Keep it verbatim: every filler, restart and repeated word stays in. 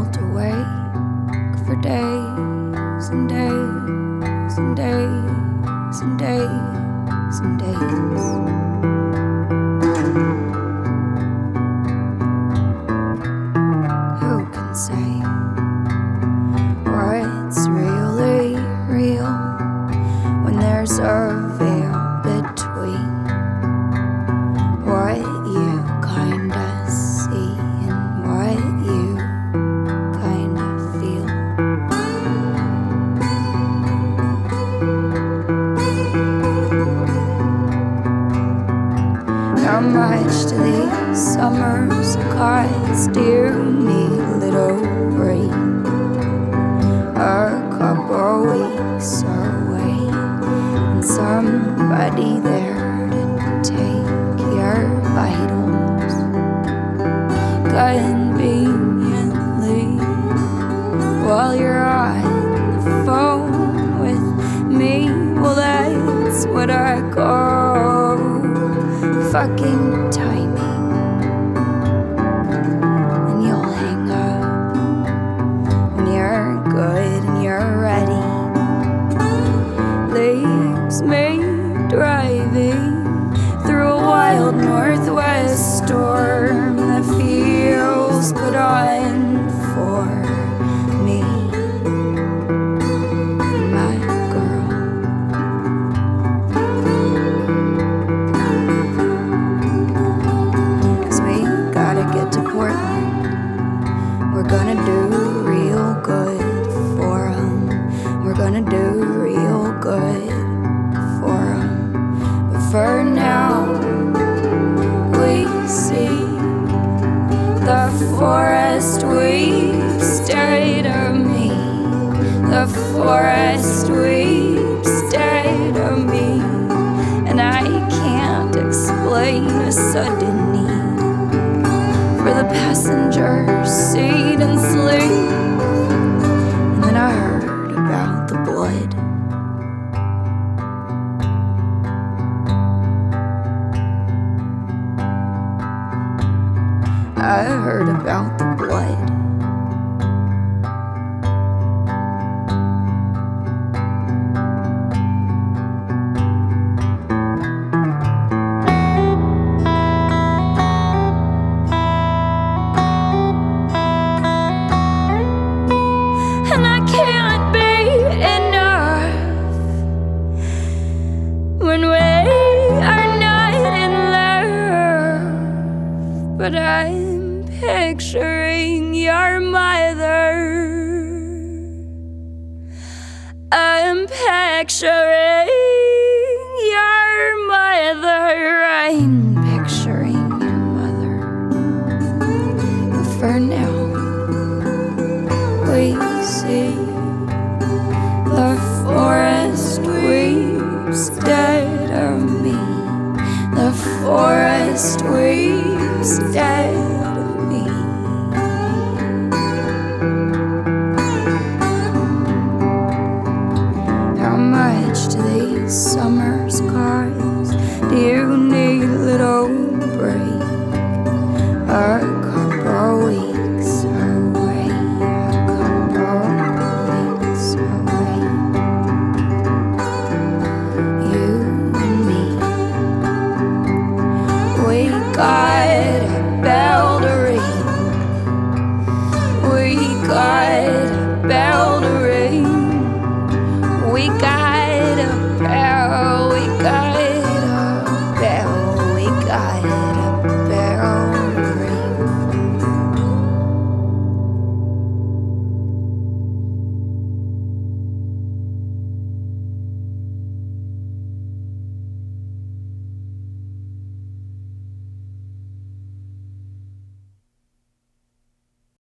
felt awake for days and days and days and days and days. Who can say what's really real when there's a veil between what you kinda see and what you kinda feel? How much do these summers cost? Dear me, little rain, a couple weeks away, and somebody there to take your vitals conveniently while you're on the phone with me. Well, that's what I call fucking timing. And you'll hang up when you're good and you're ready. Leaves me driving through a wild northwest storm that feels put on for me, my girl. Cause we gotta get to Portland. We're gonna do real good for 'em. We're gonna do real good for 'em. But for now, we see the forest weeps dead of me. The forest weeps dead of me. And I can't explain a sudden need for the passenger seat and sleep. And then I heard about the blood. I heard about the blood. And I can't be enough when we are not in love. But I'm picturing your mother. I'm picturing your mother. I'm picturing your mother. But for now, we see the forest weeps dead of me. The forest weeps dead